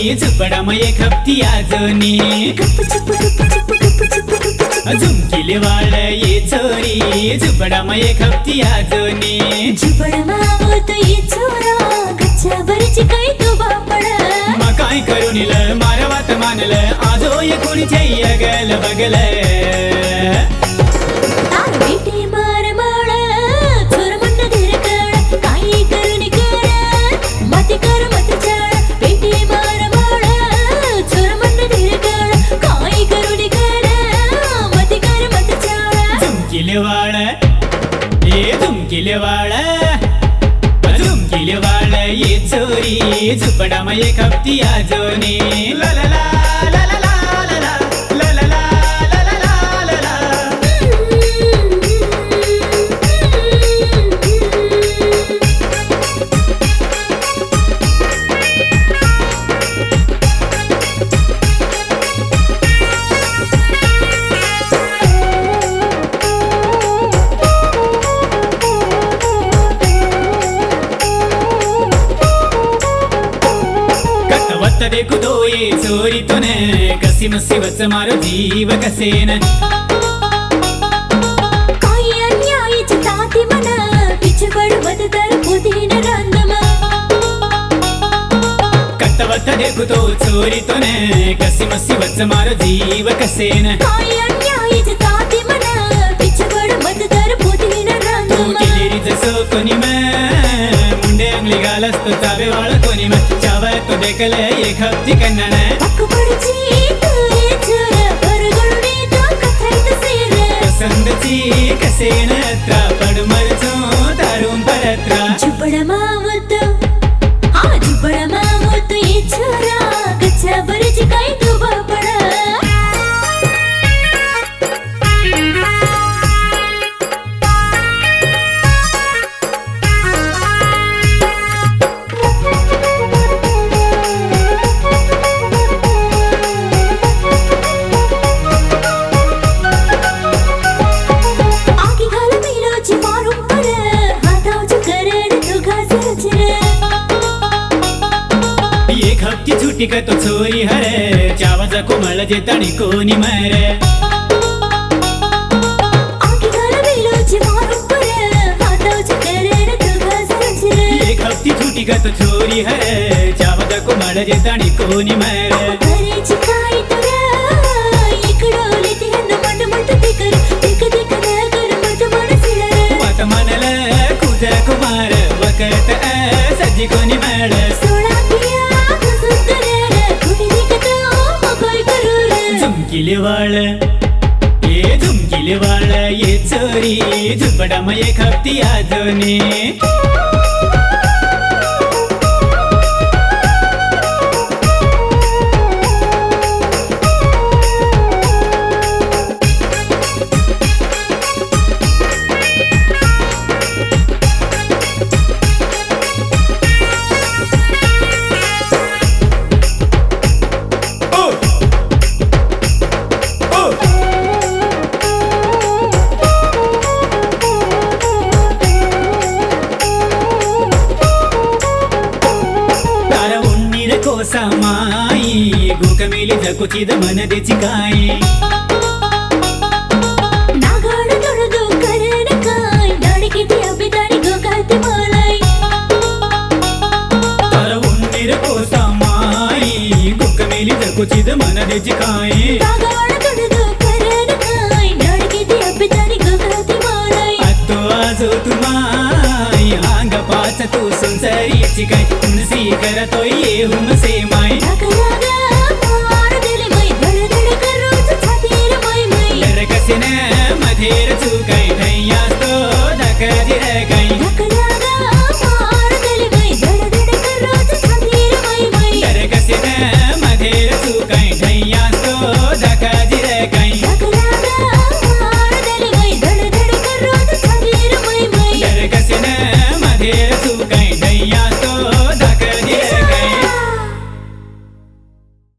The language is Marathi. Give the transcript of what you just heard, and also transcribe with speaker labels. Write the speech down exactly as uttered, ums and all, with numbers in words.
Speaker 1: झुपडामा एक हप्ती आजनी झुमकिले वाळ ये चोरी झुपडामा एक हप्ती आजनी
Speaker 2: झुपडामा होतो ये चोरा गच्च्यावरची काय तू बापड
Speaker 1: मा काय करूनिल मारवात मानल आजो ये कोणी छैय गल बगल
Speaker 2: तार बेटे मार माळ चोर मन धीर कळ काय करून कर मत कर मत चाळ बेटे मार माळ चोर मन धीर कळ काय करून कर मत कर मत चाळ
Speaker 1: झुमकिले वाळ ये झुमकिले वाळ झुमकिले वाळ ये चोरी झुपडामा एक हप्ती आजनी ला ला ला ला ला ला ला ला ला ला ला ला ला देखो दो ये चोरी तूने कसी मस्सी वच मारो जीव कसेन
Speaker 2: काय अन्यायची ताती मना पिछबड मतदार पुदीन रांदम
Speaker 1: कटवत देखो तो चोरी तूने कसी मस्सी वच मारो जीव कसेन
Speaker 2: काय अन्यायची ताती मना पिछबड मतदार पुदीन रांदम
Speaker 1: तू केलेरी जसो कोणी में मुंडे अंगली गालस तो चावे वाळ कोणी में चावा तो देखले एक हप्ती कन्नन
Speaker 2: अकबरची तुरे चोर बरगळुनी तो कथैत सेर
Speaker 1: पसंदची कसेन त्रा पड मरचो तारून परत्रा
Speaker 2: झुपडामा होतो हा झुपडामा होतो ये चोरा गच्च्यावरची काय तू बापड
Speaker 1: एक हप्ती छुट्टी का तो चोरी हरे चावाचा कोमळ जे तणी कोणी मरे
Speaker 2: आकी घर बेलोची मारू पर हातावची करेर तुगा सरचरे
Speaker 1: एक हप्ती छुट्टी का तो चोरी हरे चावाचा कोमळ जे तणी कोणी मरे
Speaker 2: घरेची काय तुरा इकडोले ती हन्न मंड मंड ते कर देख देख न कर मत मन सिडर
Speaker 1: मत मनल कुज कुमार वकत सज्जी कोणी मळ
Speaker 2: सोळा पिया
Speaker 1: झुमकिले वाळ ये झुमकिले वाळ ये चोरी झुपडामा एक हप्ती आजनी समाई गोकमेली जकुचिद मन देची काय
Speaker 2: नागाड तोडदो करेन काय दाडी किती अबिदाडी गोकाते मलाई
Speaker 1: तर उन्नीर को समाई गोकमेली जकुचिद मन देची काय
Speaker 2: नागाड तोडदो करेन काय दाडी किती अबिदाडी गोकाते मलाई
Speaker 1: अतो आजो तुमाई हांग पाच तू सुंदरीची काय उनसी करतो ये हुमसे माई